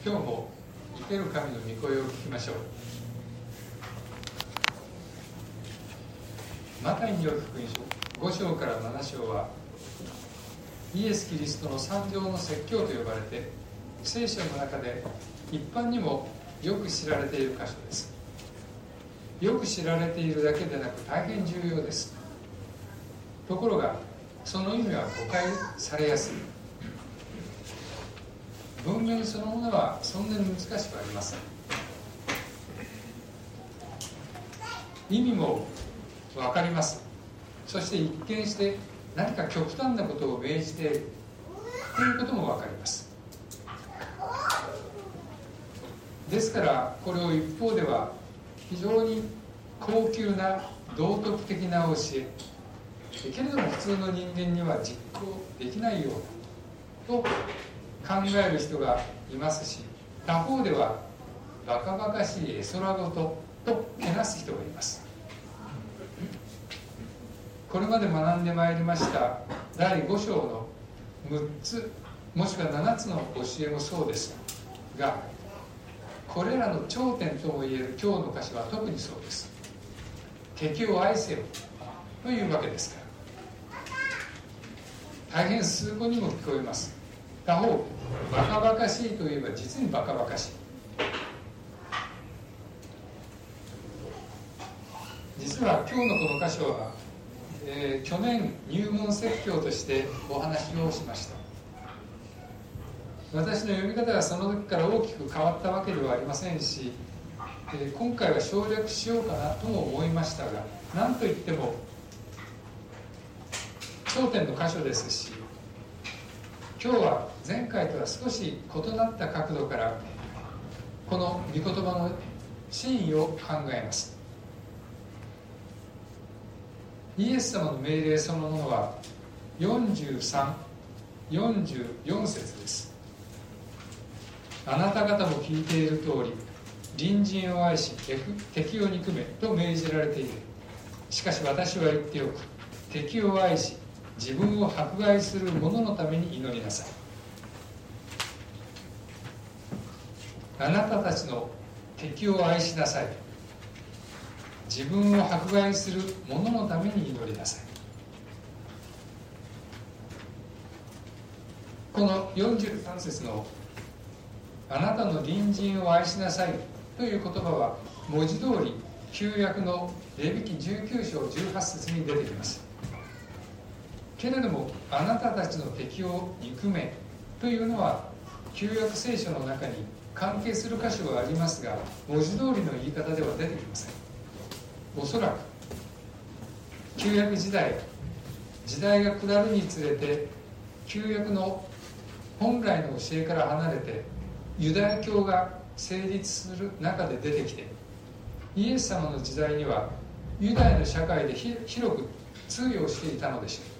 今日も生ける神の御声を聞きましょう。マタイによる福音書5章から7章はイエス・キリストの三条の説教と呼ばれて、聖書の中で一般にもよく知られている箇所です。よく知られているだけでなく大変重要です。ところがその意味は誤解されやすい。文面そのものはそんなに難しくありません。意味も分かります。そして一見して何か極端なことを命じているということも分かります。ですからこれを一方では非常に高級な道徳的な教えけれども普通の人間には実行できないようなと考える人がいますし、他方ではバカバカしい絵空事とけなす人がいます。これまで学んでまいりました第5章の6つもしくは7つの教えもそうですが、これらの頂点ともいえる今日の箇所は特にそうです。敵を愛せよというわけですから、大変崇高にも聞こえます。他方バカバカしいといえば実にバカバカしい。実は今日のこの箇所は、去年入門説教としてお話をしました。私の読み方はその時から大きく変わったわけではありませんし、今回は省略しようかなとも思いましたが、何といっても頂点の箇所ですし、今日は前回とは少し異なった角度からこの御言葉の真意を考えます。イエス様の命令そのものは43、44節です。あなた方も聞いている通り、隣人を愛し敵を憎めと命じられている。しかし私は言っておく。敵を愛し自分を迫害する者のために祈りなさい。あなたたちの敵を愛しなさい。自分を迫害する者のために祈りなさい。この43節のあなたの隣人を愛しなさいという言葉は文字通り旧約のレビ記19章18節に出てきます。けれどもあなたたちの敵を憎めというのは旧約聖書の中に関係する箇所はありますが、文字通りの言い方では出てきません。おそらく旧約時代が下るにつれて旧約の本来の教えから離れてユダヤ教が成立する中で出てきて、イエス様の時代にはユダヤの社会で広く通用していたのでしょう。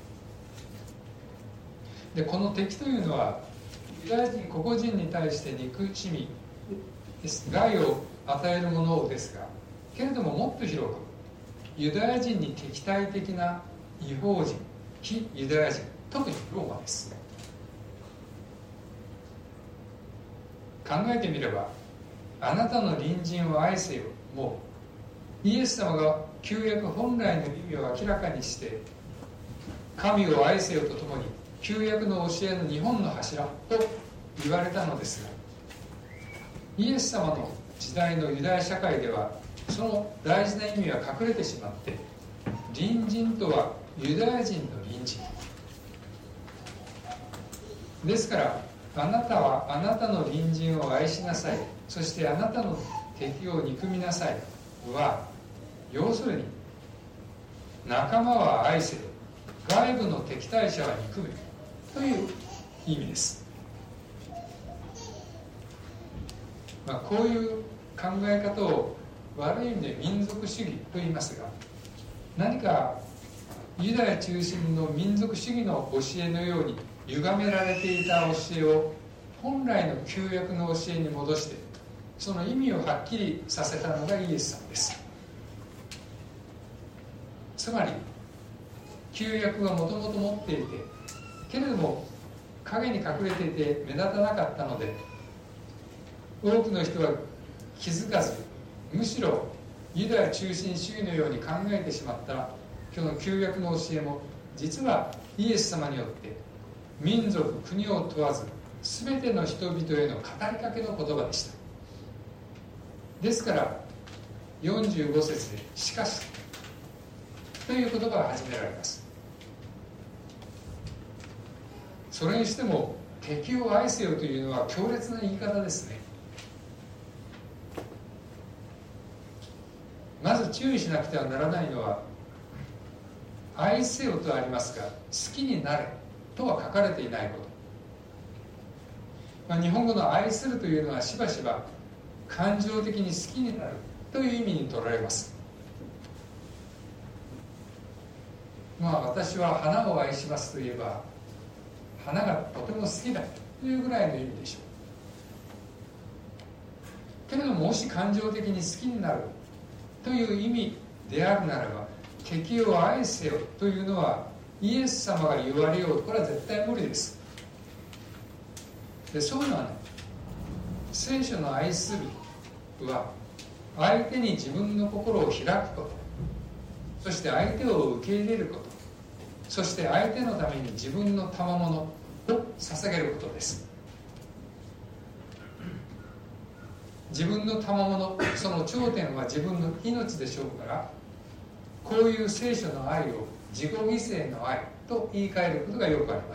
でこの敵というのはユダヤ人個々人に対して憎しみ害を与えるものですが、けれどももっと広くユダヤ人に敵対的な異邦人、非ユダヤ人、特にローマです。考えてみれば、あなたの隣人を愛せよもうイエス様が旧約本来の意味を明らかにして神を愛せよとともに旧約の教えの2本の柱と言われたのですが、イエス様の時代のユダヤ社会ではその大事な意味は隠れてしまって、隣人とはユダヤ人の隣人ですから、あなたはあなたの隣人を愛しなさい、そしてあなたの敵を憎みなさいは、要するに仲間は愛せよ、外部の敵対者は憎めという意味です。こういう考え方を悪い意味で民族主義と言いますが、何かユダヤ中心の民族主義の教えのように歪められていた教えを本来の旧約の教えに戻して、その意味をはっきりさせたのがイエス様です。つまり旧約がもともと持っていて、けれども影に隠れていて目立たなかったので、 多くの人は気づかず、むしろユダヤ中心主義のように考えてしまった今日の旧約の教えも、実はイエス様によって民族国を問わず全ての人々への語りかけの言葉でした。ですから45節でしかしという言葉が始められます。それにしても敵を愛せよというのは強烈な言い方ですね。まず注意しなくてはならないのは、愛せよとありますが好きになれとは書かれていないこと。日本語の愛するというのはしばしば感情的に好きになるという意味に取られます。私は花を愛しますといえば花がとても好きだというぐらいの意味でしょう。けれども、もし感情的に好きになるという意味であるならば、敵を愛せよというのはイエス様が言われようと、これは絶対無理です。で、そういうのはね、聖書の愛するは相手に自分の心を開くこと、そして相手を受け入れること、そして相手のために自分の賜物を捧げることです。自分の賜物、その頂点は自分の命でしょうから、こういう聖書の愛を自己犠牲の愛と言い換えることがよくあります。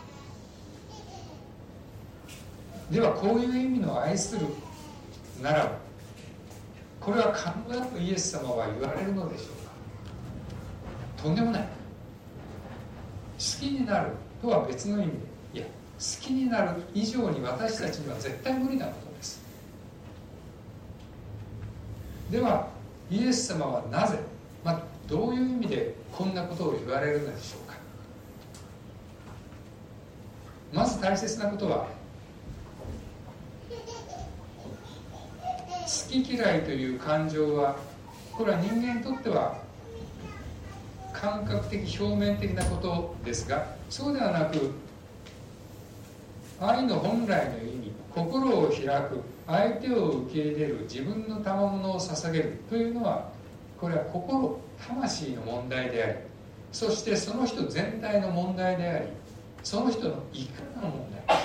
では、こういう意味の愛するならば、これは可能だとイエス様は言われるのでしょうか。とんでもない。好きになるとは別の意味で、いや、好きになる以上に私たちには絶対無理なことです。では、イエス様はなぜ、どういう意味でこんなことを言われるのでしょうか。まず大切なことは、好き嫌いという感情は、これは人間にとっては感覚的表面的なことですが、そうではなく、愛の本来の意味、心を開く、相手を受け入れる、自分の賜物を捧げるというのは、これは心、魂の問題であり、そしてその人全体の問題であり、その人の生き方の問題。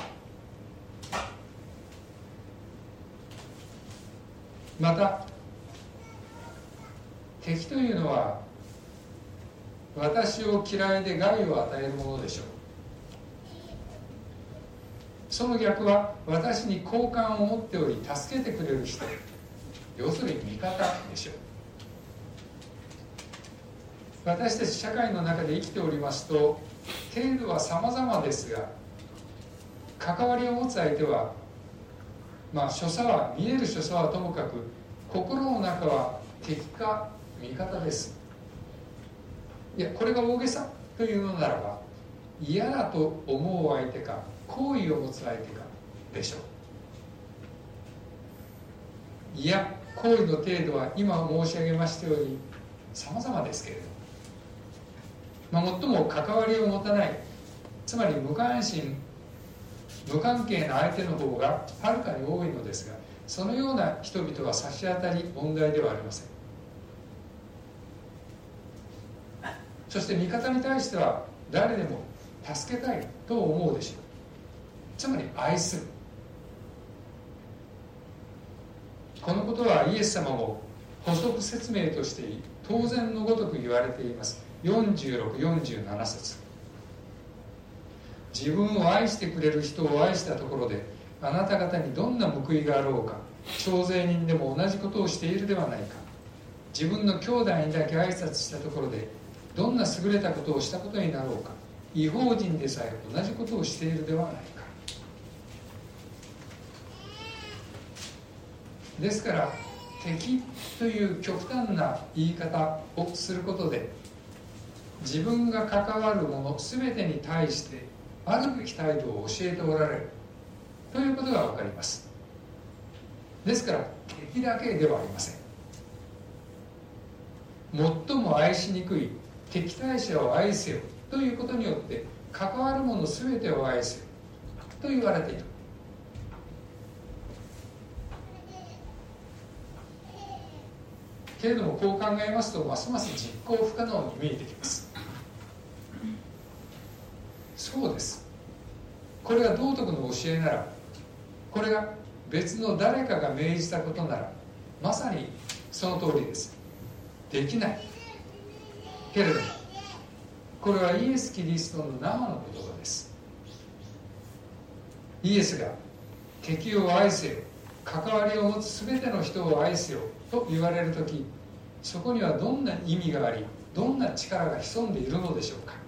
また、敵というのは私を嫌いで害を与えるものでしょう。その逆は私に好感を持っており助けてくれる人、要するに味方でしょう。私たち社会の中で生きておりますと、程度は様々ですが、関わりを持つ相手は所作は、見える所作はともかく心の中は敵か味方です。いや、これが大げさというのならば、嫌だと思う相手か好意を持つ相手かでしょう。いや、好意の程度は今申し上げましたように様々ですけれども、最も関わりを持たない、つまり無関心無関係な相手の方がはるかに多いのですが、そのような人々は差し当たり問題ではありません。そして味方に対しては誰でも助けたいと思うでしょう。つまり愛する。このことはイエス様も補足説明として当然のごとく言われています。46、47節。自分を愛してくれる人を愛したところで、あなた方にどんな報いがあろうか。徴税人でも同じことをしているではないか。自分の兄弟にだけ挨拶したところで、どんな優れたことをしたことになろうか。異邦人でさえ同じことをしているではないか。ですから、敵という極端な言い方をすることで、自分が関わるもの全てに対してあるべき態度を教えておられるということが分かります。ですから、敵だけではありません。最も愛しにくい敵対者を愛せよということによって、関わるもの全てを愛せよと言われている。 けれども、こう考えますとますます実行不可能に見えてきます。そうです。これが道徳の教えなら、これが別の誰かが命じたことなら、まさにその通りです。できないけれども、これはイエス・キリストの生の言葉です。イエスが敵を愛せよ、関わりを持つ全ての人を愛せよと言われるとき、そこにはどんな意味があり、どんな力が潜んでいるのでしょうか。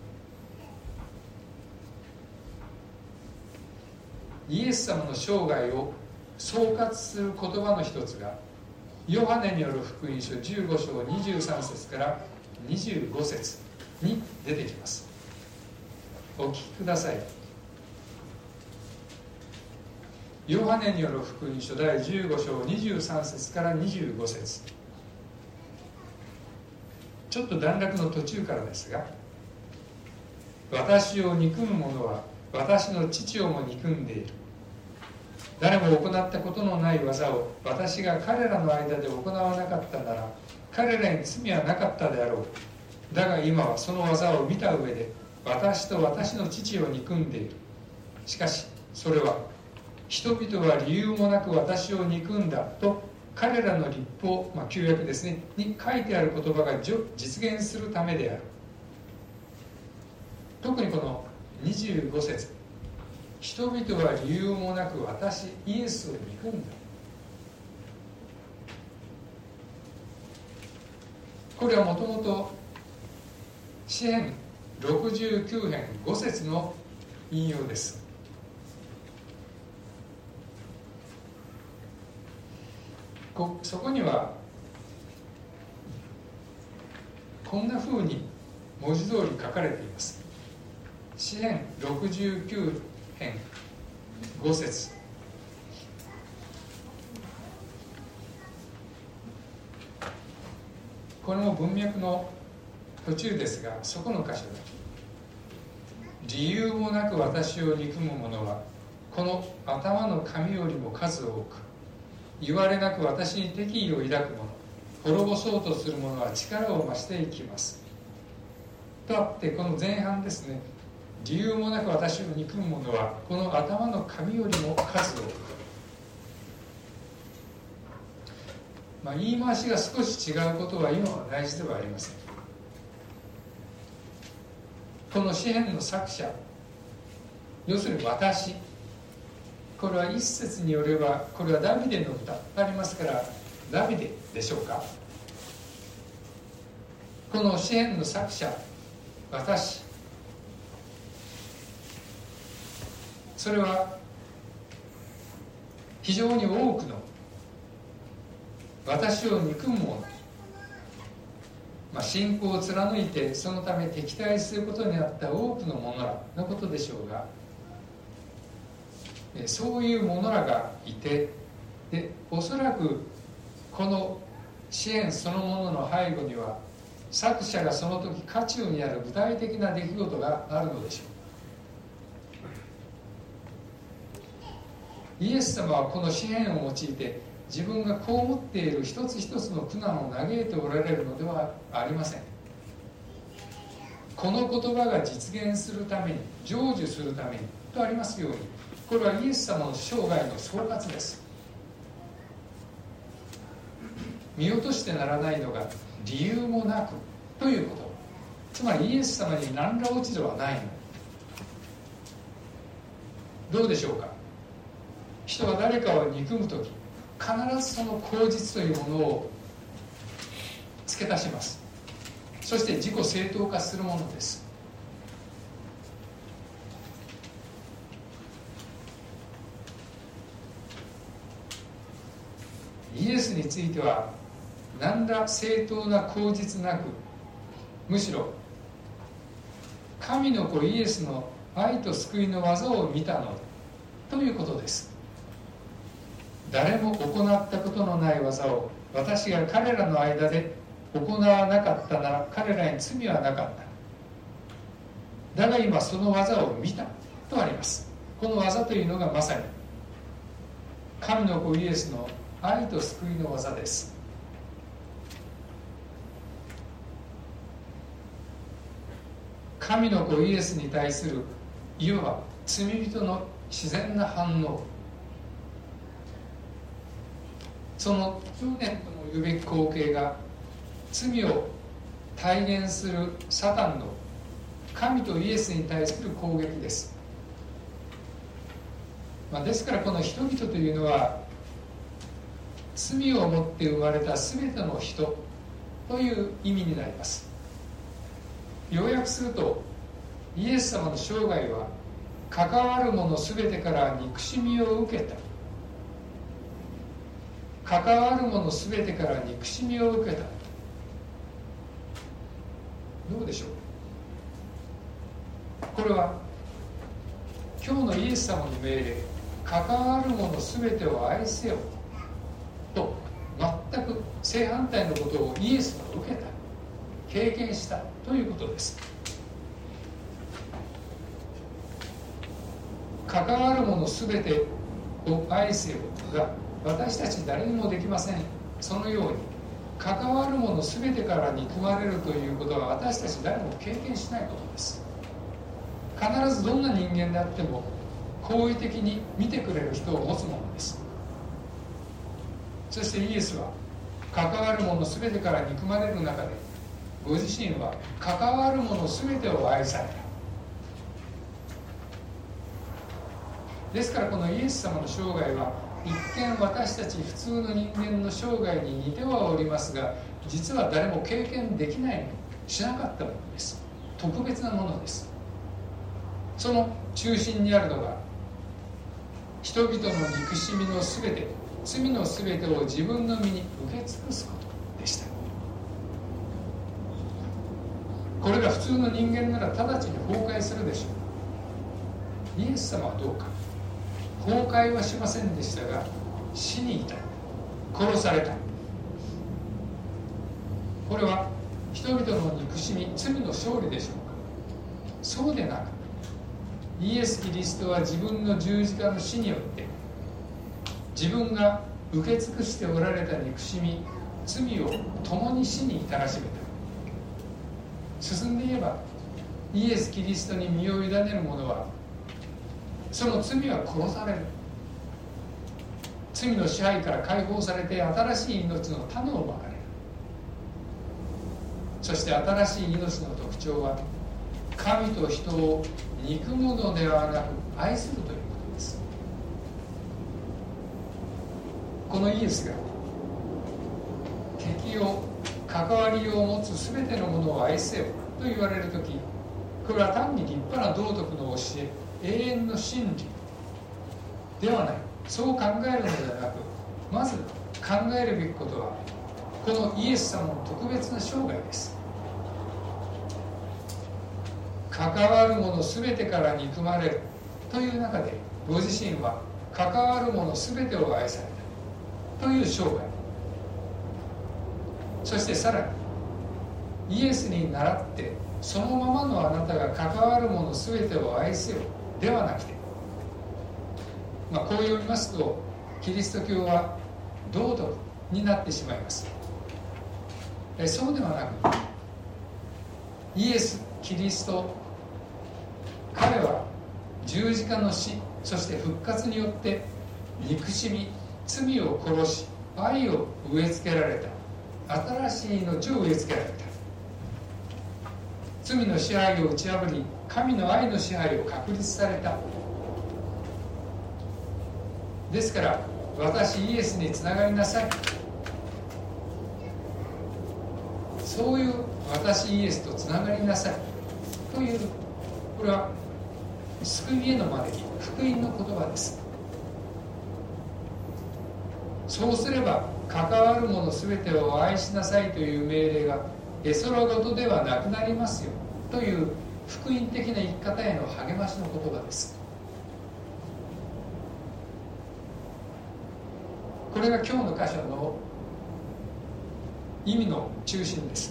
イエス様の生涯を総括する言葉の一つが、ヨハネによる福音書15章23節から25節に出てきます。お聞きください。ヨハネによる福音書第15章23節から25節、ちょっと段落の途中からですが、私を憎む者は私の父をも憎んでいる。誰も行ったことのない技を私が彼らの間で行わなかったなら、彼らに罪はなかったであろう。だが今はその技を見た上で、私と私の父を憎んでいる。しかしそれは、人々は理由もなく私を憎んだと彼らの立法、旧約ですね、に書いてある言葉が実現するためである。特にこの25節、人々は理由もなく私イエスを憎んだ。これはもともと詩編69編5節の引用です。そこにはこんなふうに文字通り書かれています。詩編69編5節、これも文脈の途中ですが、そこの箇所で、理由もなく私を憎む者はこの頭の髪よりも数多く、言われなく私に敵意を抱く者、滅ぼそうとする者は力を増していきますとあって、この前半ですね、理由もなく私を憎む者はこの頭の髪よりも数多く、言い回しが少し違うことは今は大事ではありません。この詩編の作者、要するに私、これは一節によればこれはダビデの歌ありますから、ダビデでしょうか。この詩編の作者、私、それは非常に多くの私を憎む者、信仰を貫いてそのため敵対することになった多くの者らのことでしょうが、そういう者らがいて、でおそらくこの支援そのものの背後には、作者がその時渦中にある具体的な出来事があるのでしょう。イエス様はこの詩篇を用いて、自分が被っている一つ一つの苦難を嘆いておられるのではありません。この言葉が実現するために、成就するためにとありますように、これはイエス様の生涯の総括です。見落としてならないのが、理由もなくということ、つまりイエス様に何ら落ち度はないの。どうでしょうか。人は誰かを憎むとき、必ずその口実というものを付け足します。そして自己正当化するものです。イエスについては何ら正当な口実なく、むしろ神の子イエスの愛と救いの技を見たのだということです。誰も行ったことのない技を私が彼らの間で行わなかったなら、彼らに罪はなかった。だが今その技を見たとあります。この技というのがまさに神の子イエスの愛と救いの技です。 神の子イエスに対するいわば罪人の自然な反応、その執念とも言うべき光景が罪を体現するサタンの神とイエスに対する攻撃です。ですからこの人々というのは罪をもって生まれたすべての人という意味になります。要約すると、イエス様の生涯は関わる者すべてから憎しみを受けた、関わる者すべてから憎しみを受けた。どうでしょう。これは今日のイエス様の命令、関わる者すべてを愛せよと全く正反対のことをイエスが受けた、経験したということです。関わる者すべてを愛せよが私たち誰にもできません。そのように関わる者すべてから憎まれるということは私たち誰も経験しないことです。必ずどんな人間であっても好意的に見てくれる人を持つものです。そしてイエスは関わる者すべてから憎まれる中で、ご自身は関わる者すべてを愛された。ですからこのイエス様の生涯は一見私たち普通の人間の生涯に似てはおりますが、実は誰も経験できない、しなかったものです。特別なものです。その中心にあるのが人々の憎しみのすべて、罪のすべてを自分の身に受け尽くすことでした。これが普通の人間なら直ちに崩壊するでしょう。イエス様はどうか、崩壊はしませんでしたが死に至る、殺された。これは人々の憎しみ、罪の勝利でしょうか。そうでなく、イエス・キリストは自分の十字架の死によって自分が受け尽くしておられた憎しみ、罪を共に死に至らしめた。進んで言えばイエス・キリストに身を委ねる者はその罪は殺される、罪の支配から解放されて新しい命の種をまかれる。そして新しい命の特徴は神と人を憎むのではなく愛するということです。このイエスが敵を、関わりを持つ全てのものを愛せよと言われるとき、これは単に立派な道徳の教え、永遠の真理ではない、そう考えるのではなく、まず考えるべきことはこのイエス様の特別な生涯です。関わる者すべてから憎まれるという中で、ご自身は関わる者すべてを愛されたという生涯、そしてさらにイエスに倣ってそのままのあなたが関わる者すべてを愛せよではなくて、こう読みますとキリスト教は道徳になってしまいます。そうではなく、イエス・キリスト、彼は十字架の死、そして復活によって憎しみ、罪を殺し、愛を植え付けられた、新しい命を植え付けられた。罪の支配を打ち破り、神の愛の支配を確立された。ですから私イエスにつながりなさい、そういう私イエスとつながりなさいという、これは救いへの招き、福音の言葉です。そうすれば関わる者すべてを愛しなさいという命令が絵空事ではなくなりますよという福音的な生き方への励ましの言葉です。これが今日の箇所の意味の中心です。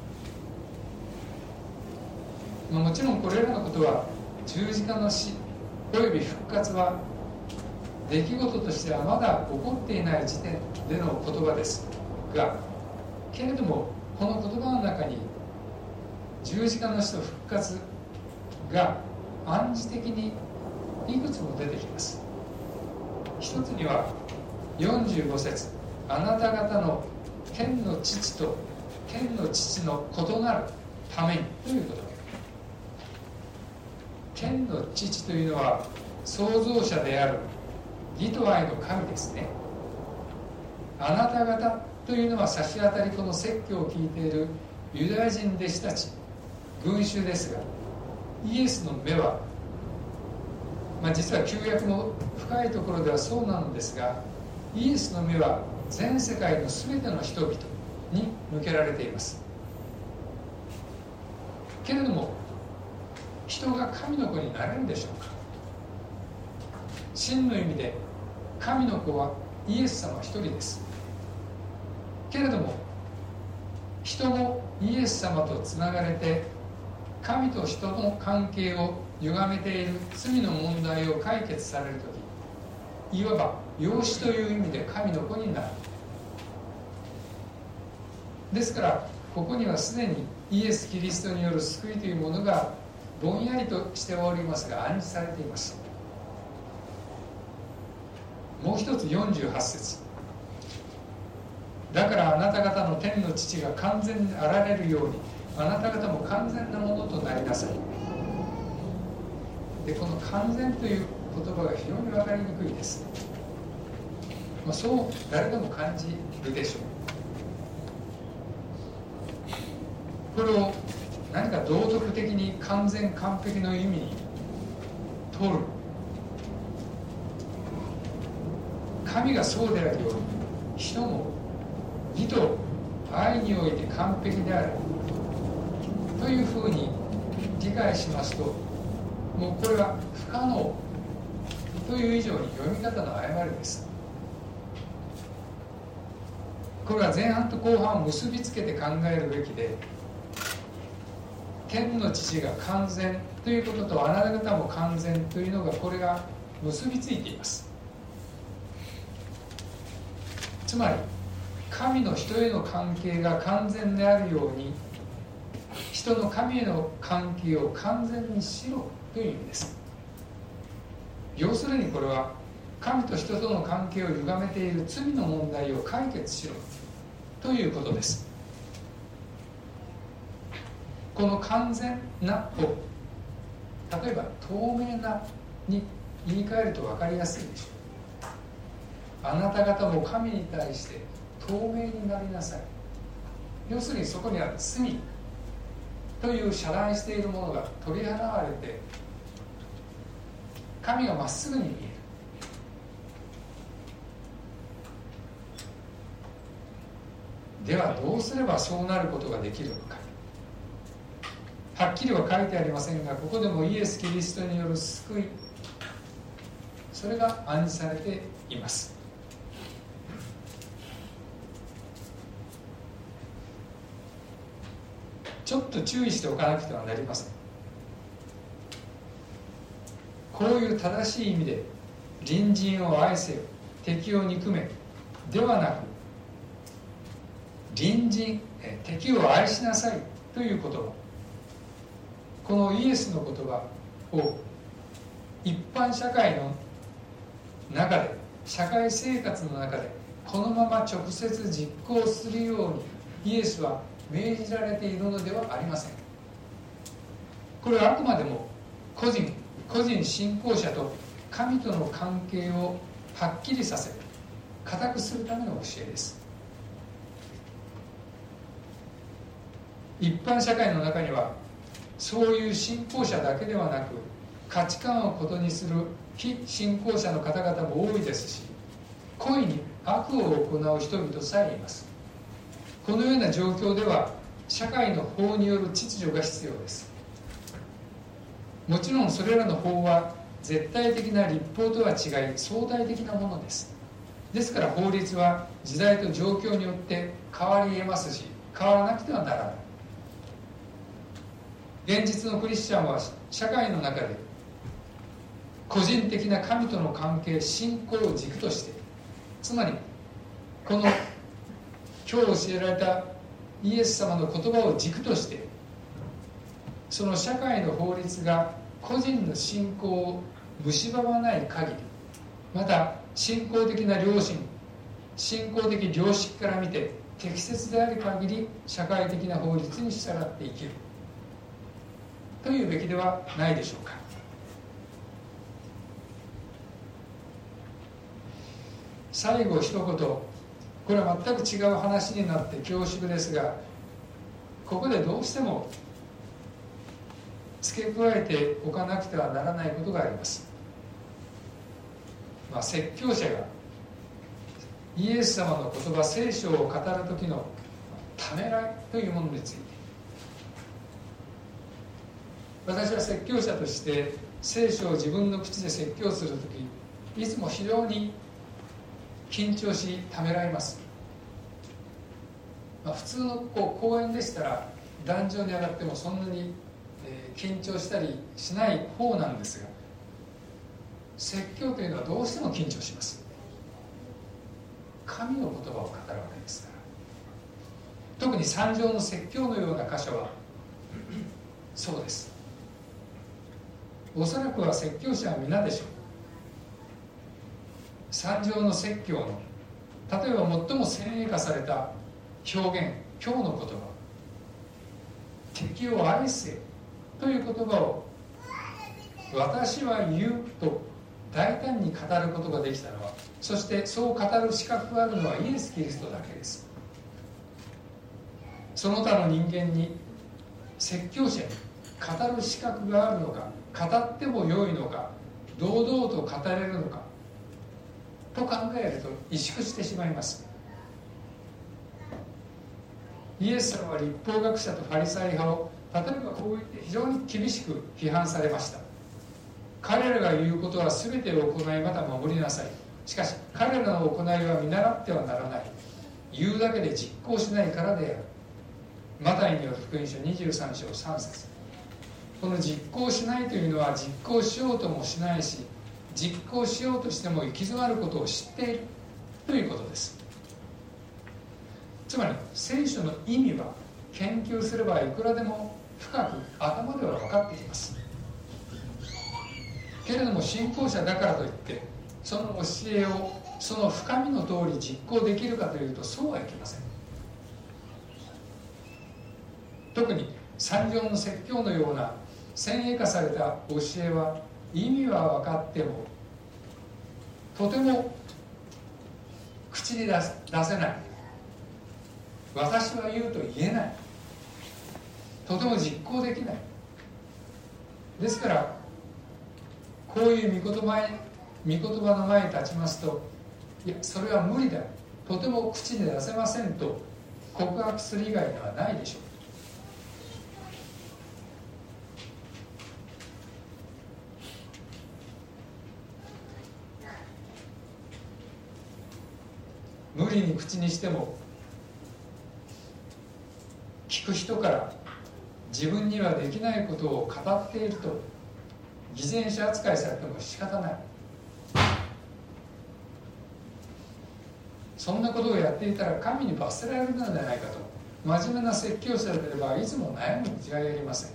もちろんこれらのことは十字架の死および復活は出来事としてはまだ起こっていない時点での言葉ですが、けれどもこの言葉の中に十字架の死と復活が暗示的にいくつも出てきます。一つには45節、あなた方の天の父と天の父の異なるためにということで、天の父というのは創造者である義と愛の神ですね。あなた方というのは差し当たりこの説教を聞いているユダヤ人弟子たち、群衆ですが、イエスの目は、実は旧約の深いところではそうなのですが、イエスの目は全世界の全ての人々に向けられています。けれども、人が神の子になれるでしょうか。真の意味で神の子はイエス様一人です。けれども、人もイエス様とつながれて神と人の関係を歪めている罪の問題を解決されるとき、いわば養子という意味で神の子になる。ですからここにはすでにイエス・キリストによる救いというものがぼんやりとしておりますが暗示されています。もう一つ48節、だからあなた方の天の父が完全であられるようにあなた方も完全なものとなりなさい。で、この完全という言葉が非常に分かりにくいです。そう誰でも感じるでしょう。これを何か道徳的に完全完璧の意味に通る、神がそうであるように人も義と愛において完璧であるというふうに理解しますと、もうこれは不可能という以上に読み方の誤りです。これは前半と後半を結びつけて考えるべきで、天の父が完全ということとあなた方も完全というのが、これが結びついています。つまり神の人への関係が完全であるように、人の神への関係を完全にしろという意味です。要するにこれは神と人との関係を歪めている罪の問題を解決しろということです。この完全なを例えば透明なに言い換えると分かりやすいでしょう。あなた方も神に対して透明になりなさい。要するにそこには罪という遮断しているものが取り払われて、神がまっすぐに見える。ではどうすればそうなることができるのか。はっきりは書いてありませんが、ここでもイエス・キリストによる救い、それが暗示されています。ちょっと注意しておかなくてはなりません。こういう正しい意味で隣人を愛せよ、敵を憎めではなく、敵を愛しなさいという言葉、このイエスの言葉を一般社会の中で、社会生活の中でこのまま直接実行するようにイエスは命じられているのではありません。これはあくまでも個人信仰者と神との関係をはっきりさせ、固くするための教えです。一般社会の中にはそういう信仰者だけではなく、価値観を異にする非信仰者の方々も多いですし、故意に悪を行う人々さえいます。このような状況では社会の法による秩序が必要です。もちろんそれらの法は絶対的な立法とは違い相対的なものです。ですから法律は時代と状況によって変わり得ますし、変わらなくてはならない。現実のクリスチャンは社会の中で個人的な神との関係、信仰を軸として、つまりこの今日教えられたイエス様の言葉を軸としてその社会の法律が個人の信仰を蝕まない限り、また信仰的な良心、信仰的良識から見て適切である限り社会的な法律に従って生きるというべきではないでしょうか。最後一言、これは全く違う話になって恐縮ですが、ここでどうしても付け加えておかなくてはならないことがあります。説教者がイエス様の言葉、聖書を語る時のためらいというものについて、私は説教者として聖書を自分の口で説教する時、いつも非常に緊張しためらいます。普通の講演でしたら壇上に上がってもそんなに緊張したりしない方なんですが、説教というのはどうしても緊張します。神の言葉を語るわけですから。特に三条の説教のような箇所はそうです。おそらくは説教者は皆でしょう。三条の説教の例えば最も先鋭化された表現、今日の言葉、敵を愛せという言葉を私は言うと大胆に語ることができたのは、そしてそう語る資格があるのはイエス・キリストだけです。その他の人間に、説教者に語る資格があるのか、語ってもよいのか、堂々と語れるのかと考えると萎縮してしまいます。イエス様は律法学者とファリサイ派を例えばこう言って非常に厳しく批判されました。彼らが言うことは全てを行いまた守りなさい。しかし彼らの行いは見習ってはならない。言うだけで実行しないからである。マタイによる福音書23章3節。この実行しないというのは実行しようともしないし、実行しようとしても行き詰まることを知っているということです。つまり聖書の意味は研究すればいくらでも深く頭では分かってきます。けれども信仰者だからといってその教えをその深みの通り実行できるかというとそうはいきません。特に三条の説教のような先鋭化された教えは意味は分かってもとても口に出せない、私は言うと言えない、とても実行できない。ですからこういう御言葉の前に立ちますと、いやそれは無理だ、とても口に出せませんと告白する以外ではないでしょう。無理に口にしても聞く人から自分にはできないことを語っていると偽善者扱いされても仕方ない。そんなことをやっていたら神に罰せられるのではないかと真面目な説教者であればいつも悩むに違いありません。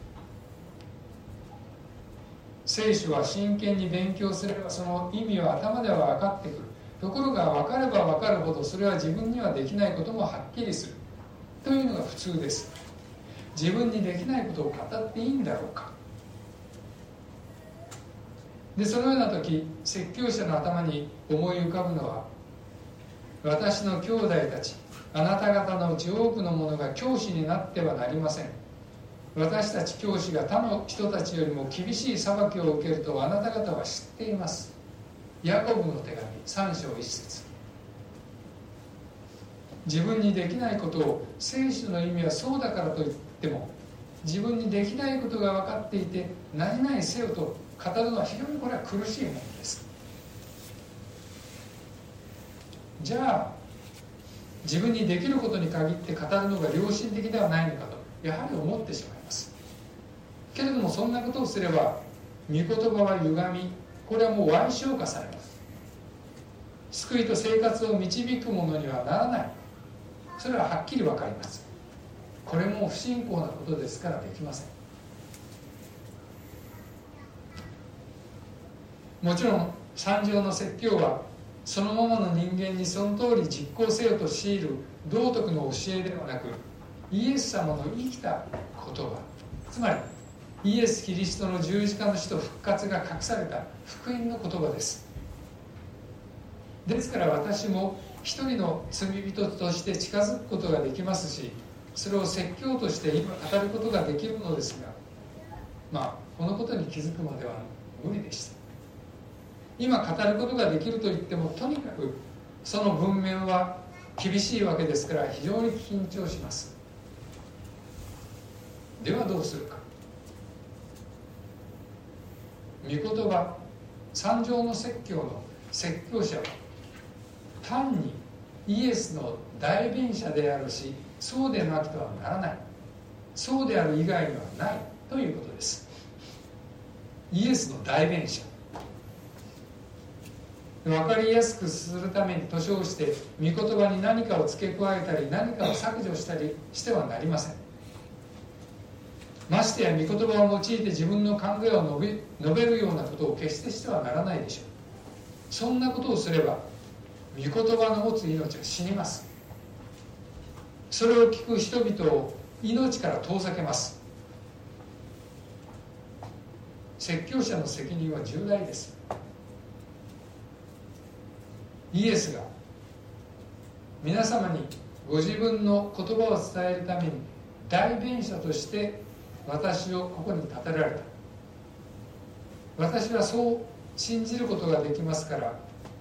聖書は真剣に勉強すればその意味は頭では分かってくる。ところが分かれば分かるほどそれは自分にはできないこともはっきりするというのが普通です。自分にできないことを語っていいんだろうか。でそのような時説教者の頭に思い浮かぶのは、私の兄弟たちあなた方のうち多くの者が教師になってはなりません。私たち教師が他の人たちよりも厳しい裁きを受けるとあなた方は知っています。ヤコブの手紙3章1節。自分にできないことを聖書の意味はそうだからといっても自分にできないことが分かっていて何々せよと語るのは非常にこれは苦しいものです。じゃあ自分にできることに限って語るのが良心的ではないのかとやはり思ってしまいます。けれどもそんなことをすれば御言葉は歪み、これはもう歪償化されます。救いと生活を導くものにはならない。それははっきり分かります。これも不信仰なことですからできません。 もちろん三条の説教はそのままの人間にその通り実行せよと強いる道徳の教えではなく、イエス様の生きた言葉、つまりイエス・キリストの十字架の死と復活が隠された福音の言葉です。ですから私も一人の罪人として近づくことができますし、それを説教として今語ることができるのですが、このことに気づくまでは無理でした。今語ることができると言っても、とにかくその文面は厳しいわけですから非常に緊張します。ではどうするか。御言葉、三条の説教の説教者は単にイエスの代弁者であるし、そうでなくてはならない、そうである以外にはないということです。イエスの代弁者、分かりやすくするためにと称して御言葉に何かを付け加えたり何かを削除したりしてはなりません。ましてや御言葉を用いて自分の考えを述べるようなことを決してしてはならないでしょう。そんなことをすれば御言葉の持つ命は死にます。それを聞く人々を命から遠ざけます。説教者の責任は重大です。イエスが皆様にご自分の言葉を伝えるために代弁者として私をここに立てられた。私はそう信じることができますから、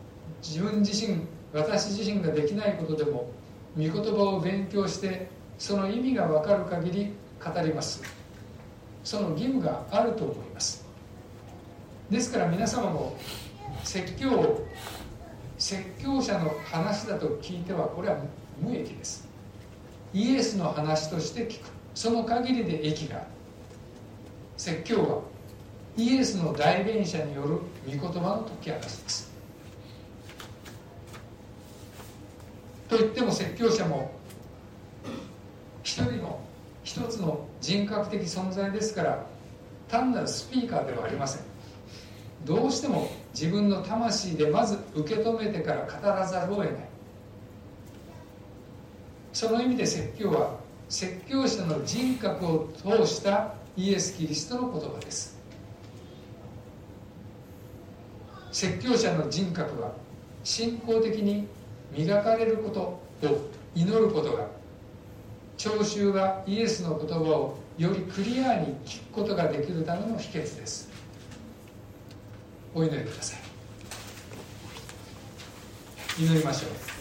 私自身ができないことでも御言葉を勉強してその意味が分かる限り語ります。その義務があると思います。ですから皆様も説教者の話だと聞いてはこれは無益です。イエスの話として聞く、その限りで益がある。説教はイエスの代弁者による御言葉の解き明かしです。と言っても説教者も一つの人格的存在ですから、単なるスピーカーではありません。どうしても自分の魂でまず受け止めてから語らざるを得ない。その意味で説教は説教者の人格を通したイエス・キリストの言葉です。説教者の人格は信仰的に磨かれることを祈ることが、聴衆がイエスの言葉をよりクリアに聞くことができるための秘訣です。お祈りください。祈りましょう。